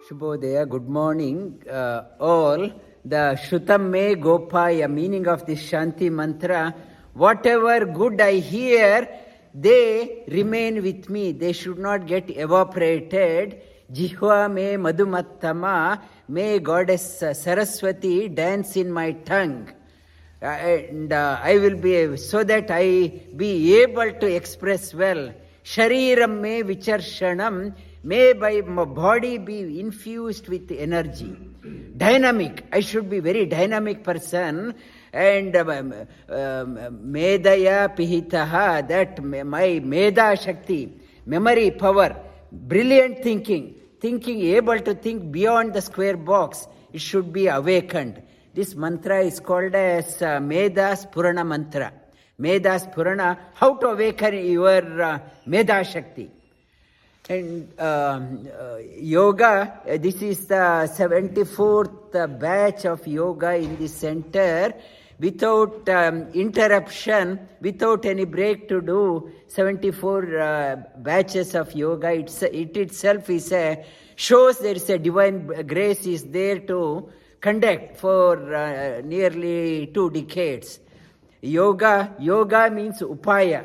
Shubhodaya, good morning all. The Shrutam Me Gopaya, meaning of this Shanti mantra, whatever good I hear, they remain with me. They should not get evaporated. Jihva me madhumattama, may Goddess Saraswati dance in my tongue. And I will be, so that I be able to express well. Shariram me vicharshanam, may my body be infused with energy. Dynamic, I should be very dynamic person. And medaya pihitaha, that my meda shakti, memory power, brilliant thinking able to think beyond the square box, it should be awakened. This mantra is called as Meda Spurana mantra. Meda Spurana, how to awaken your Meda Shakti. And yoga, this is the 74th batch of yoga in the center. Without interruption, without any break to do 74 batches of yoga, it itself is shows there is a divine grace is there to conduct for nearly 2 decades. Yoga means upaya.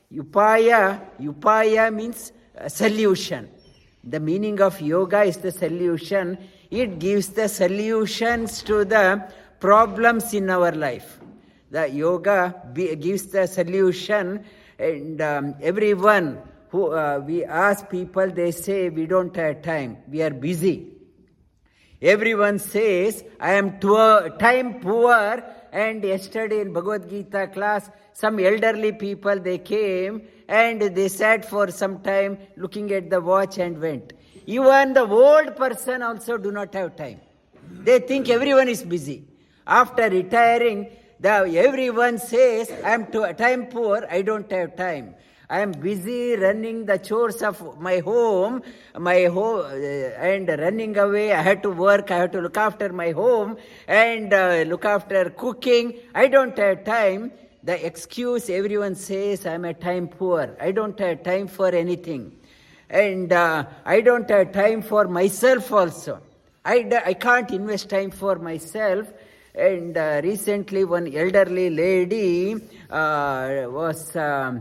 Upaya means solution. The meaning of yoga is the solution. It gives the solutions to the problems in our life. The yoga gives the solution, and everyone who we ask people, they say we don't have time, we are busy. Everyone says, I am time poor. And yesterday in Bhagavad Gita class, some elderly people, they came and they sat for some time looking at the watch and went. Even the old person also do not have time. They think everyone is busy. After retiring, everyone says, I am time poor, I don't have time. I am busy running the chores of my home, and running away. I have to work, I have to look after my home and look after cooking. I don't have time. The excuse everyone says, I am a time poor. I don't have time for anything. And I don't have time for myself also. I can't invest time for myself. And recently one elderly lady was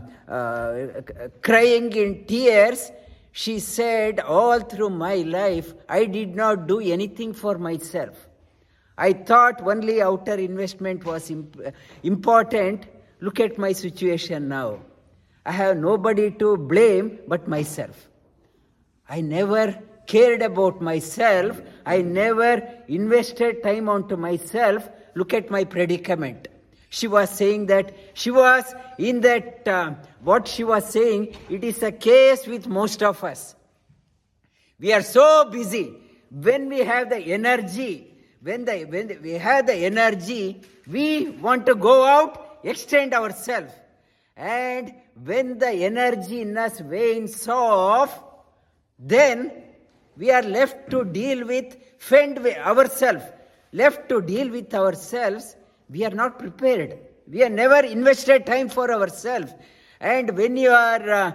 crying in tears. She said, all through my life, I did not do anything for myself. I thought only outer investment was important. Look at my situation now. I have nobody to blame but myself. I never cared about myself. I never invested time onto myself. Look at my predicament. She was saying that she was in that, what she was saying, it is a case with most of us. We are so busy. When we have the energy, when we have the energy, we want to go out, extend ourselves. And when the energy in us wanes off, then we are left to deal with, fend ourselves. Left to deal with ourselves, we are not prepared. We have never invested time for ourselves. And when you are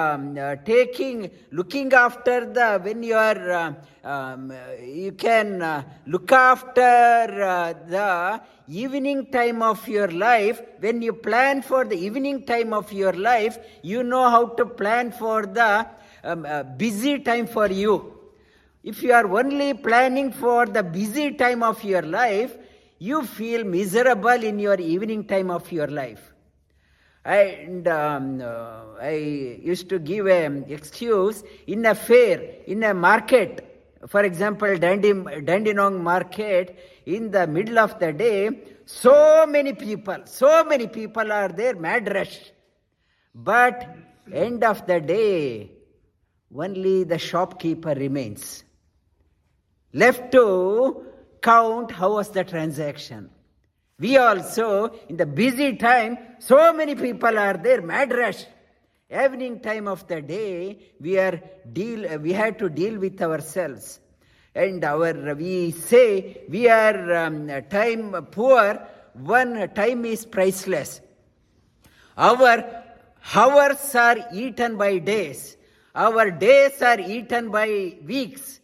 looking after when you are, you can look after the evening time of your life. When you plan for the evening time of your life, you know how to plan for the busy time for you. If you are only planning for the busy time of your life, you feel miserable in your evening time of your life. And I used to give an excuse in a fair, in a market. For example, Dandenong market, in the middle of the day, so many people are there, mad rush. But end of the day, only the shopkeeper remains. Left to count how was the transaction. We also, in the busy time, so many people are there, mad rush. Evening time of the day, we had to deal with ourselves. And we say we are time poor. One, time is priceless. Our hours are eaten by days. Our days are eaten by weeks.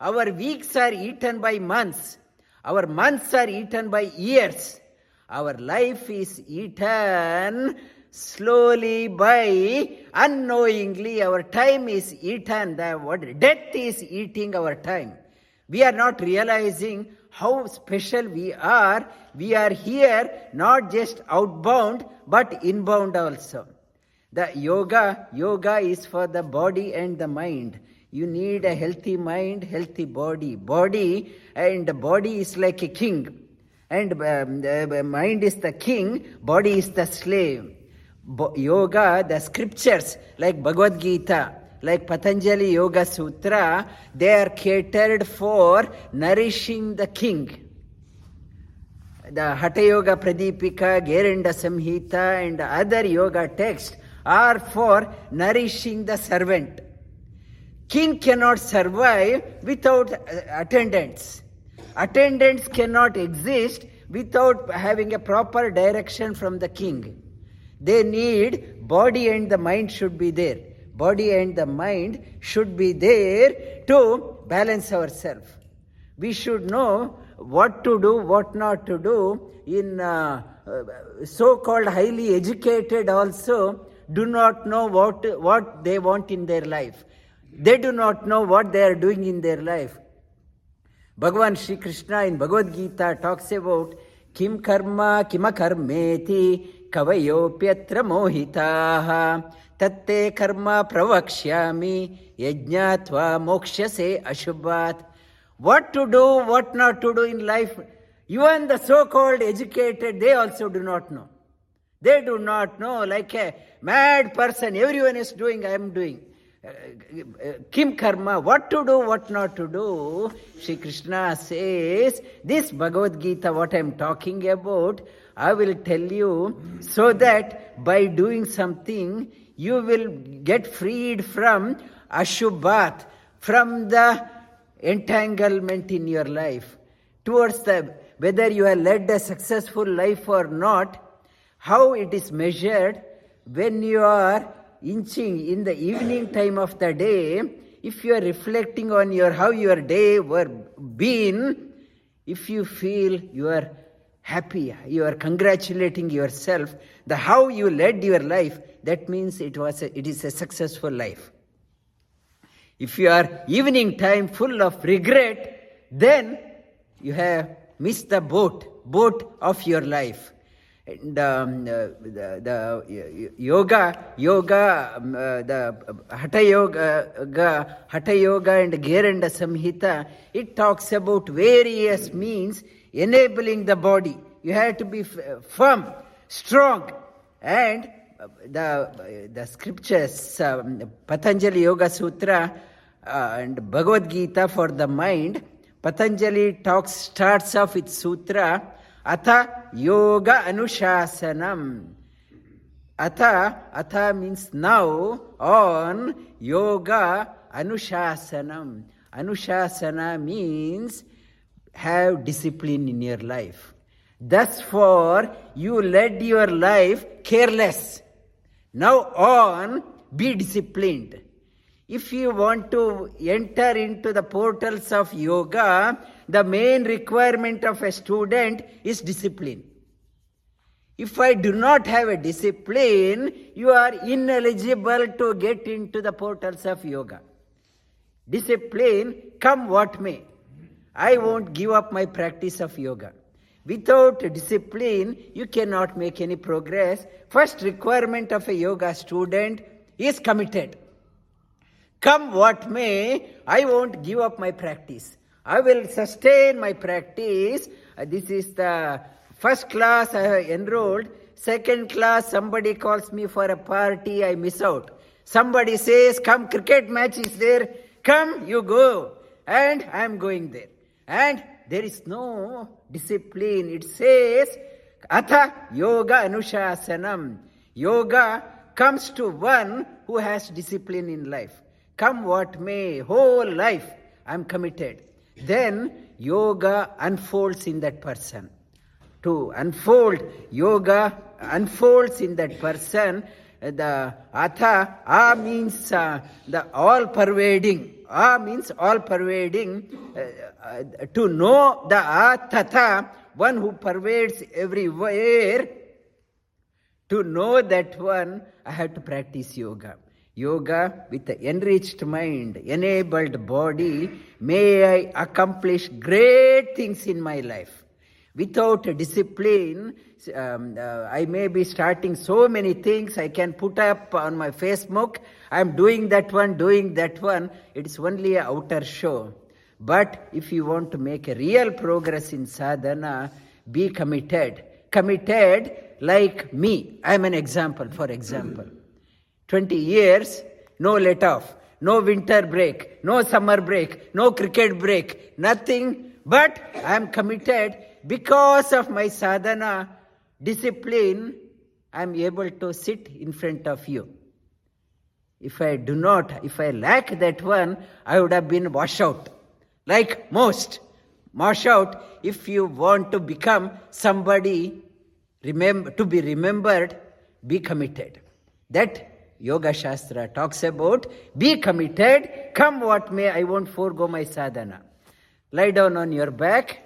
Our weeks are eaten by months. Our months are eaten by years. Our life is eaten slowly by unknowingly. Our time is eaten. Death is eating our time. We are not realizing how special we are. We are here not just outbound but inbound also. The yoga is for the body and the mind. You need a healthy mind, healthy body. Body is like a king. And the mind is the king, body is the slave. Yoga, the scriptures like Bhagavad Gita, like Patanjali Yoga Sutra, they are catered for nourishing the king. The Hatha Yoga Pradipika, Gerenda Samhita and other yoga texts are for nourishing the servant. King cannot survive without attendants. Attendants cannot exist without having a proper direction from the king. They need body and the mind should be there. Body and the mind should be there to balance ourselves. We should know what to do, what not to do. In so-called highly educated also do not know what they want in their life. They do not know what they are doing in their life. Bhagavan Sri Krishna in Bhagavad Gita talks about Kim karma kimakarmeti kavayopyatra mohitaha tatte karma pravakshyami yajnatva mokshase ashubhat. What to do, what not to do in life, even the so-called educated, they also do not know. They do not know, like a mad person, everyone is doing, I am doing. Kim karma, what to do, what not to do. Shri Krishna says, this Bhagavad Gita, what I am talking about, I will tell you so that by doing something, you will get freed from ashubhat, from the entanglement in your life. Towards whether you have led a successful life or not, how it is measured when you are inching in the evening time of the day. If you are reflecting on how your day were been, if you feel you are happy, you are congratulating yourself, how you led your life, that means it is a successful life. If you are evening time full of regret, then you have missed the boat of your life. And the Hatha Yoga and Gerenda Samhita, it talks about various means enabling the body. You have to be firm, strong, and the scriptures, Patanjali Yoga Sutra and Bhagavad Gita for the mind. Patanjali starts off with sutra, Atha Yoga Anushasanam. Atha means now, on Yoga Anushasanam. Anushasana means have discipline in your life. Thus far, you led your life careless. Now on, be disciplined. If you want to enter into the portals of yoga, the main requirement of a student is discipline. If I do not have a discipline, you are ineligible to get into the portals of yoga. Discipline, come what may. I won't give up my practice of yoga. Without discipline, you cannot make any progress. First requirement of a yoga student is committed. Come what may, I won't give up my practice. I will sustain my practice. This is the first class I have enrolled. Second class, somebody calls me for a party, I miss out. Somebody says, come, cricket match is there. Come, you go. And I am going there. And there is no discipline. It says, Atha Yoga Anushasanam. Yoga comes to one who has discipline in life. Come what may, whole life I am committed. Then yoga unfolds in that person. To unfold, yoga unfolds in that person. The atha, means the all-pervading. Means all-pervading. To know the tatha, one who pervades everywhere. To know that one, I have to practice yoga. Yoga with the enriched mind, enabled body, may I accomplish great things in my life. Without discipline, I may be starting so many things I can put up on my Facebook. I am doing that one. It is only an outer show. But if you want to make a real progress in sadhana, be committed. Committed like me. I am an example, for example. 20 years, no let off, no winter break, no summer break, no cricket break, nothing. But I am committed. Because of my sadhana discipline, I am able to sit in front of you. If I lack that one, I would have been washed out. Like most. Wash out. If you want to become somebody to be remembered, be committed. That Yoga Shastra talks about. Be committed. Come what may, I won't forego my sadhana. Lie down on your back.